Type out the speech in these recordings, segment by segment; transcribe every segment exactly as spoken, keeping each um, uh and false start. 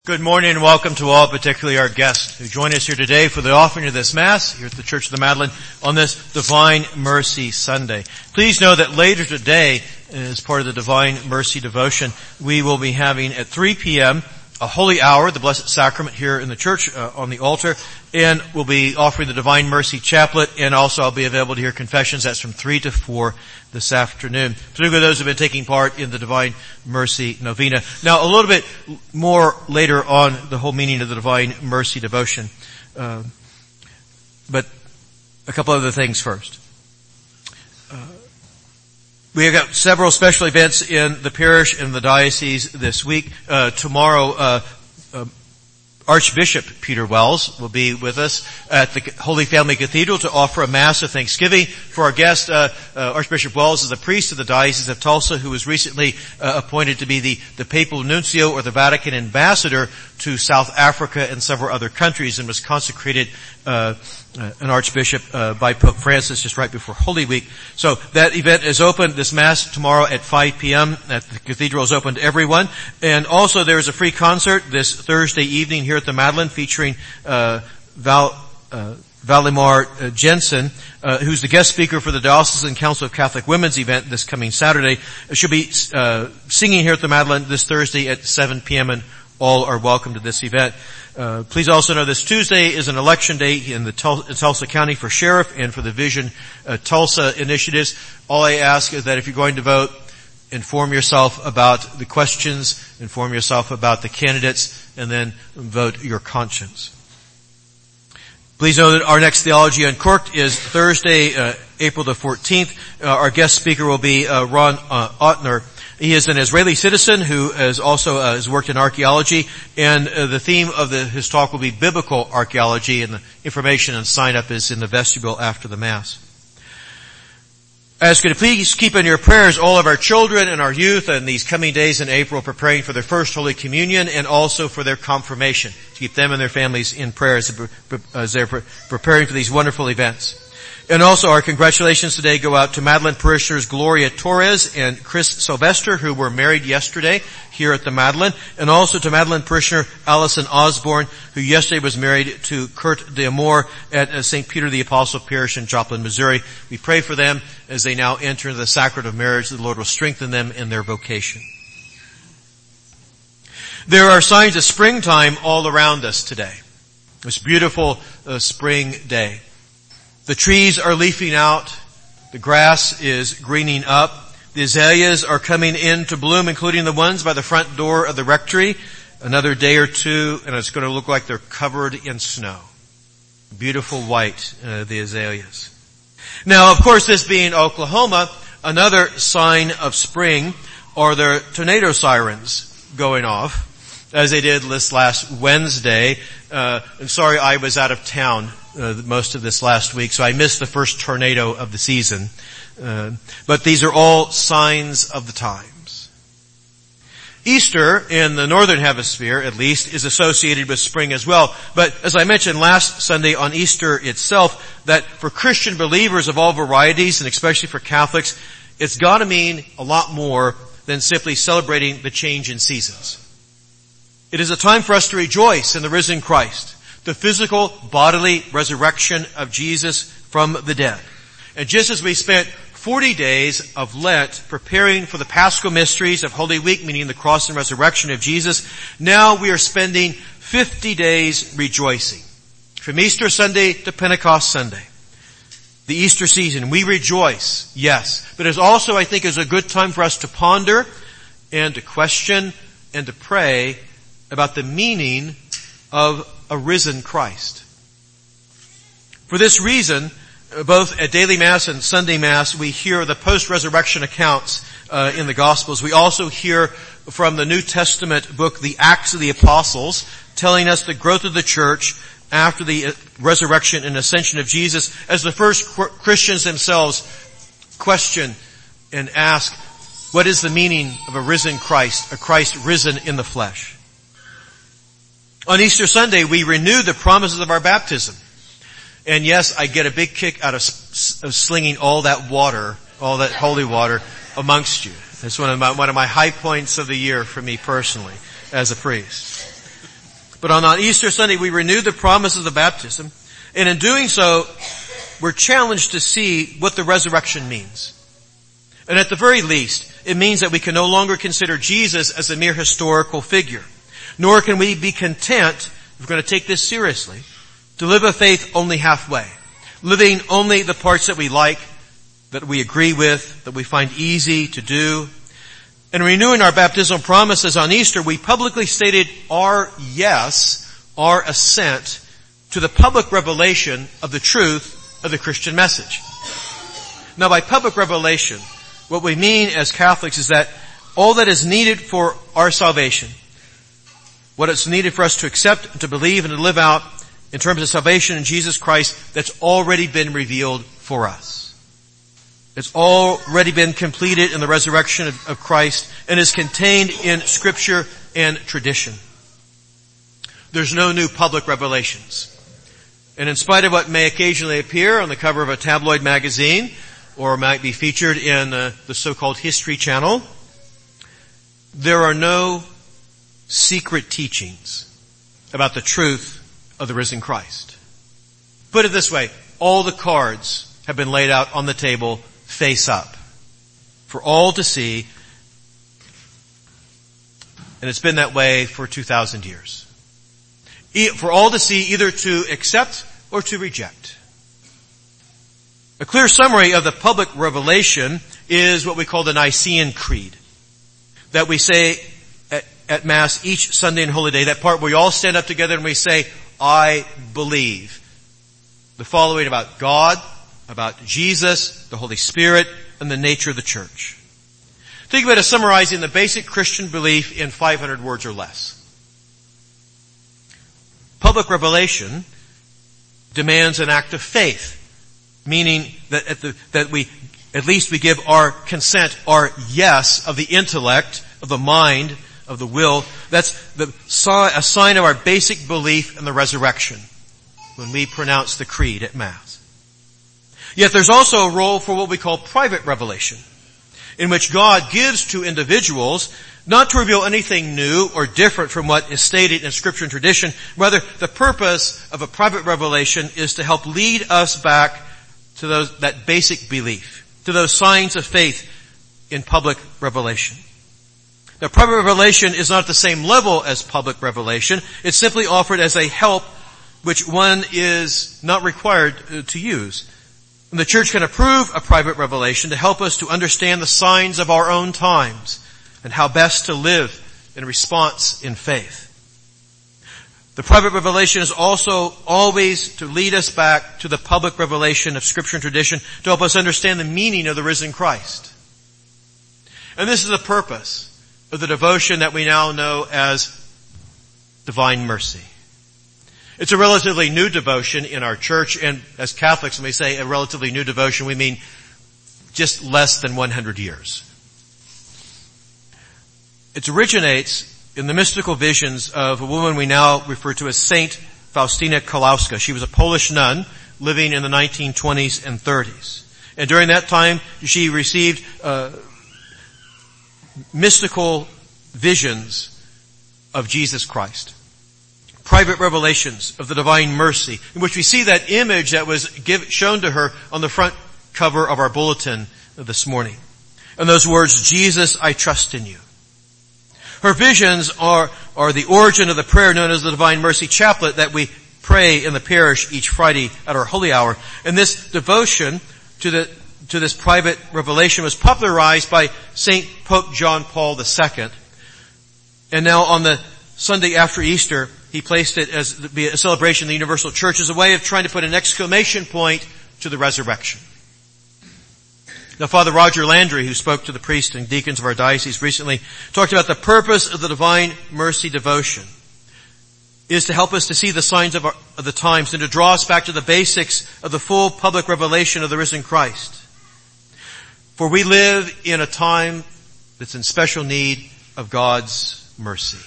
Good morning and welcome to all, particularly our guests who join us here today for the offering of this Mass here at the Church of the Madeleine on this Divine Mercy Sunday. Please know that later today, as part of the Divine Mercy devotion, we will be having at three p.m. a holy hour, the Blessed Sacrament here in the church uh, on the altar, and we'll be offering the Divine Mercy Chaplet, and also I'll be available to hear confessions. That's from three to four this afternoon, particularly those who have been taking part in the Divine Mercy Novena. Now, a little bit more later on the whole meaning of the Divine Mercy devotion, uh, but a couple other things first. Uh, we have got several special events in the parish and the diocese this week. Uh, tomorrow, uh, uh Archbishop Peter Wells will be with us at the Holy Family Cathedral to offer a Mass of Thanksgiving for our guest. Uh, uh, Archbishop Wells is a priest of the Diocese of Tulsa who was recently uh, appointed to be the, the Papal Nuncio or the Vatican Ambassador to South Africa and several other countries, and was consecrated uh, uh, an Archbishop uh, by Pope Francis just right before Holy Week. So that event is open. This Mass tomorrow at five p.m. at the Cathedral is open to everyone. And also there is a free concert this Thursday evening here at the Madeleine featuring uh, Val, uh, Valimar uh, Jensen, uh, who's the guest speaker for the Diocesan Council of Catholic Women's event this coming Saturday. She'll be uh, singing here at the Madeleine this Thursday at seven p.m. and all are welcome to this event. Uh, please also know this Tuesday is an election day in the Tul- in Tulsa County for sheriff and for the Vision uh, Tulsa initiatives. All I ask is that if you're going to vote, inform yourself about the questions, inform yourself about the candidates, and then vote your conscience. Please know that our next Theology Uncorked is Thursday, uh, April the fourteenth. Uh, our guest speaker will be uh, Ron uh, Ottner. He is an Israeli citizen who has also uh, has worked in archaeology, and uh, the theme of the, his talk will be biblical archaeology, and the information and sign up is in the vestibule after the Mass. I ask you to please keep in your prayers all of our children and our youth in these coming days in April, preparing for their first Holy Communion and also for their confirmation. Keep them and their families in prayer as they're preparing for these wonderful events. And also our congratulations today go out to Madeleine parishioners Gloria Torres and Chris Sylvester, who were married yesterday here at the Madeleine, and also to Madeleine parishioner Allison Osborne, who yesterday was married to Kurt D'Amour at Saint Peter the Apostle Parish in Joplin, Missouri. We pray for them as they now enter into the sacrament of marriage. The Lord will strengthen them in their vocation. There are signs of springtime all around us today. This beautiful uh, spring day. The trees are leafing out. The grass is greening up. The azaleas are coming into bloom, including the ones by the front door of the rectory. Another day or two, and it's going to look like they're covered in snow. Beautiful white, uh, the azaleas. Now, of course, this being Oklahoma, another sign of spring are the tornado sirens going off, as they did this last Wednesday. Uh, I'm sorry I was out of town Uh, most of this last week, so I missed the first tornado of the season. Uh, but these are all signs of the times. Easter, in the northern hemisphere at least, is associated with spring as well. But as I mentioned last Sunday on Easter itself, that for Christian believers of all varieties, and especially for Catholics, it's got to mean a lot more than simply celebrating the change in seasons. It is a time for us to rejoice in the risen Christ, the physical bodily resurrection of Jesus from the dead. And just as we spent forty days of Lent preparing for the Paschal mysteries of Holy Week, meaning the cross and resurrection of Jesus, now we are spending fifty days rejoicing. From Easter Sunday to Pentecost Sunday. The Easter season, we rejoice, yes. But it also, I think, is a good time for us to ponder and to question and to pray about the meaning of a risen Christ. For this reason, both at Daily Mass and Sunday Mass, we hear the post-resurrection accounts uh, in the Gospels. We also hear from the New Testament book, the Acts of the Apostles, telling us the growth of the church after the resurrection and ascension of Jesus, as the first Christians themselves question and ask, what is the meaning of a risen Christ, a Christ risen in the flesh? On Easter Sunday, we renew the promises of our baptism. And yes, I get a big kick out of, of slinging all that water, all that holy water amongst you. It's one of my, one of my high points of the year for me personally as a priest. But on, on Easter Sunday, we renew the promises of baptism. And in doing so, we're challenged to see what the resurrection means. And at the very least, it means that we can no longer consider Jesus as a mere historical figure. Nor can we be content, if we're going to take this seriously, to live a faith only halfway. Living only the parts that we like, that we agree with, that we find easy to do. And renewing our baptismal promises on Easter, we publicly stated our yes, our assent to the public revelation of the truth of the Christian message. Now, by public revelation, what we mean as Catholics is that all that is needed for our salvation, what is needed for us to accept, to believe, and to live out in terms of salvation in Jesus Christ, that's already been revealed for us. It's already been completed in the resurrection of, of Christ and is contained in Scripture and tradition. There's no new public revelations. And in spite of what may occasionally appear on the cover of a tabloid magazine or might be featured in uh, the so-called History Channel, there are no secret teachings about the truth of the risen Christ. Put it this way, all the cards have been laid out on the table face up for all to see, and it's been that way for two thousand years. For all to see, either to accept or to reject. A clear summary of the public revelation is what we call the Nicene Creed, that we say at, at Mass each Sunday and Holy Day, that part where we all stand up together and we say, I believe. The following about God, about Jesus, the Holy Spirit, and the nature of the church. Think of it as summarizing the basic Christian belief in five hundred words or less. Public revelation demands an act of faith, meaning that at the, that we, at least we give our consent, our yes of the intellect, of the mind, of the will. That's the, a sign of our basic belief in the resurrection when we pronounce the creed at Mass. Yet there's also a role for what we call private revelation, in which God gives to individuals not to reveal anything new or different from what is stated in Scripture and tradition. Rather, the purpose of a private revelation is to help lead us back to those, that basic belief, to those signs of faith in public revelation. Now, private revelation is not at the same level as public revelation. It's simply offered as a help which one is not required to use. And the church can approve a private revelation to help us to understand the signs of our own times and how best to live in response in faith. The private revelation is also always to lead us back to the public revelation of Scripture and tradition to help us understand the meaning of the risen Christ. And this is the purpose of the devotion that we now know as Divine Mercy. It's a relatively new devotion in our church, and as Catholics, when we say a relatively new devotion, we mean just less than one hundred years. It originates in the mystical visions of a woman we now refer to as Saint Faustina Kowalska. She was a Polish nun living in the nineteen twenties and thirties. And during that time, she received uh, mystical visions of Jesus Christ. Private revelations of the divine mercy, in which we see that image that was give, shown to her on the front cover of our bulletin this morning. And those words, Jesus, I trust in you. Her visions are, are the origin of the prayer known as the Divine Mercy Chaplet that we pray in the parish each Friday at our Holy Hour. And this devotion to the, to this private revelation was popularized by Saint Pope John Paul the Second. And now on the Sunday after Easter, he placed it as a celebration of the Universal Church as a way of trying to put an exclamation point to the resurrection. Now, Father Roger Landry, who spoke to the priests and deacons of our diocese recently, talked about the purpose of the Divine Mercy devotion is to help us to see the signs of, our, of the times and to draw us back to the basics of the full public revelation of the risen Christ. For we live in a time that's in special need of God's mercy.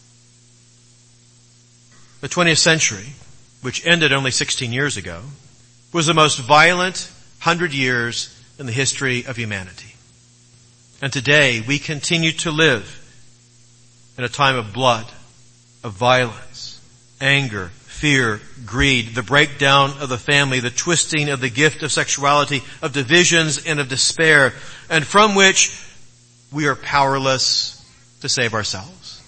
The twentieth century, which ended only sixteen years ago, was the most violent hundred years in the history of humanity. And today we continue to live in a time of blood, of violence, anger, fear, greed, the breakdown of the family, the twisting of the gift of sexuality, of divisions and of despair, and from which we are powerless to save ourselves.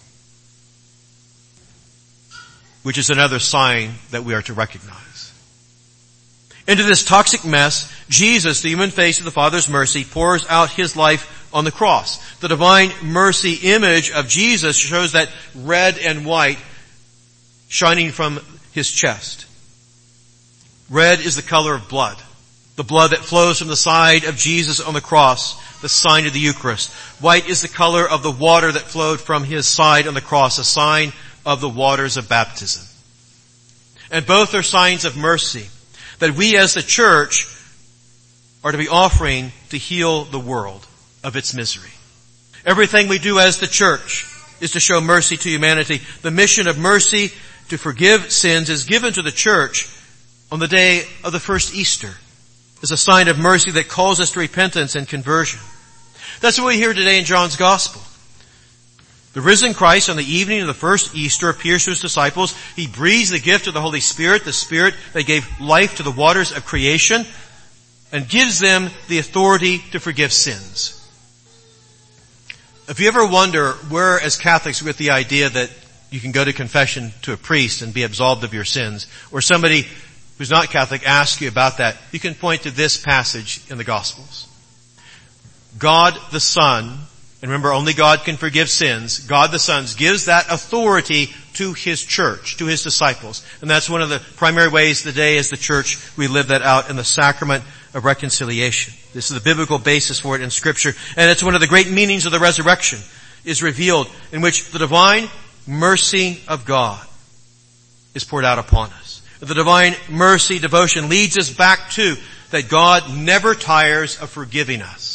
Which is another sign that we are to recognize. Into this toxic mess, Jesus, the human face of the Father's mercy, pours out his life on the cross. The divine mercy image of Jesus shows that red and white shining from his chest. Red is the color of blood. The blood that flows from the side of Jesus on the cross, the sign of the Eucharist. White is the color of the water that flowed from his side on the cross, a sign of the waters of baptism. And both are signs of mercy that we as the church are to be offering to heal the world of its misery. Everything we do as the church is to show mercy to humanity. The mission of mercy to forgive sins is given to the church on the day of the first Easter as a sign of mercy that calls us to repentance and conversion. That's what we hear today in John's Gospel. The risen Christ on the evening of the first Easter appears to his disciples. He breathes the gift of the Holy Spirit, the Spirit that gave life to the waters of creation, and gives them the authority to forgive sins. If you ever wonder where as Catholics we get the idea that you can go to confession to a priest and be absolved of your sins, or somebody who's not Catholic asks you about that, you can point to this passage in the Gospels. God the Son, and remember only God can forgive sins, God the Son gives that authority to his church, to his disciples. And that's one of the primary ways today as the church we live that out in the sacrament of reconciliation. This is the biblical basis for it in Scripture. And it's one of the great meanings of the resurrection is revealed, in which the divine mercy of God is poured out upon us. The divine mercy devotion leads us back to that God never tires of forgiving us.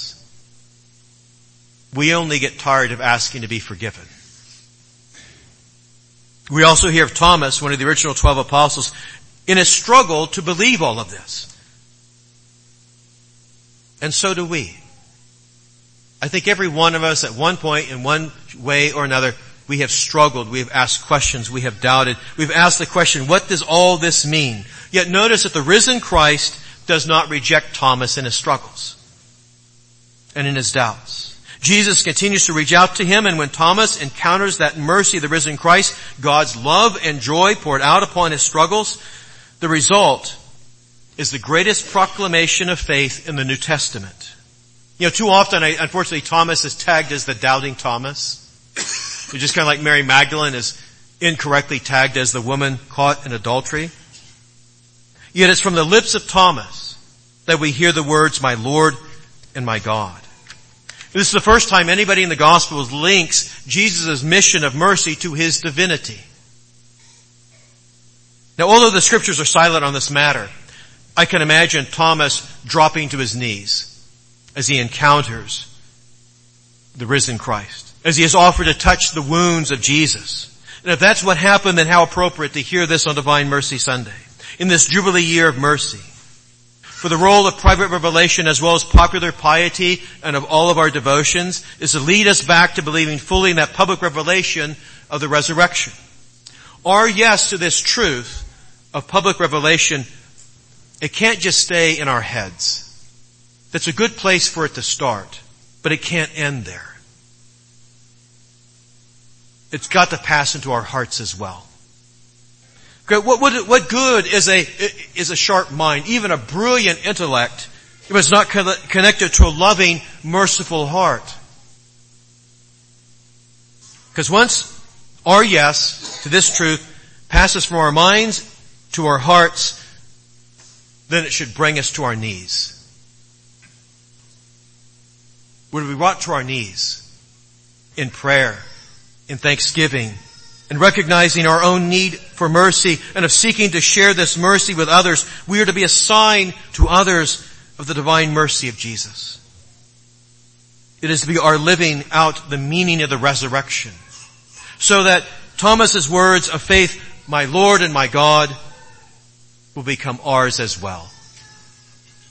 We only get tired of asking to be forgiven. We also hear of Thomas, one of the original twelve apostles, in a struggle to believe all of this. And so do we. I think every one of us at one point, in one way or another, we have struggled, we have asked questions, we have doubted. We've asked the question, what does all this mean? Yet notice that the risen Christ does not reject Thomas in his struggles and in his doubts. Jesus continues to reach out to him, and when Thomas encounters that mercy of the risen Christ, God's love and joy poured out upon his struggles, the result is the greatest proclamation of faith in the New Testament. You know, too often, I, unfortunately, Thomas is tagged as the doubting Thomas. It's just kind of like Mary Magdalene is incorrectly tagged as the woman caught in adultery. Yet it's from the lips of Thomas that we hear the words, my Lord and my God. This is the first time anybody in the Gospels links Jesus' mission of mercy to his divinity. Now, although the Scriptures are silent on this matter, I can imagine Thomas dropping to his knees as he encounters the risen Christ, as he is offered to touch the wounds of Jesus. And if that's what happened, then how appropriate to hear this on Divine Mercy Sunday, in this Jubilee year of mercy. For the role of private revelation as well as popular piety and of all of our devotions is to lead us back to believing fully in that public revelation of the resurrection. Our yes to this truth of public revelation, it can't just stay in our heads. That's a good place for it to start, but it can't end there. It's got to pass into our hearts as well. What, what, what good is a, is a sharp mind, even a brilliant intellect, if it's not connected to a loving, merciful heart? Because once our yes to this truth passes from our minds to our hearts, then it should bring us to our knees. When we brought to our knees in prayer, in thanksgiving, and recognizing our own need for mercy and of seeking to share this mercy with others, we are to be a sign to others of the divine mercy of Jesus. It is to be our living out the meaning of the resurrection, so that Thomas's words of faith, my Lord and my God, will become ours as well.